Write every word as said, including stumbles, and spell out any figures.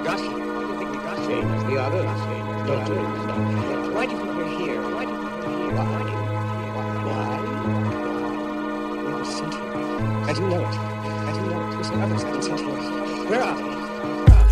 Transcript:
Gus? Same as the others. Don't do it. Why do you think we're here? Why do you think we're here? Why do you think we're here? Why? We were sent here. And you know it. And you know it. You said others have been sent here. Where are they? Where are they?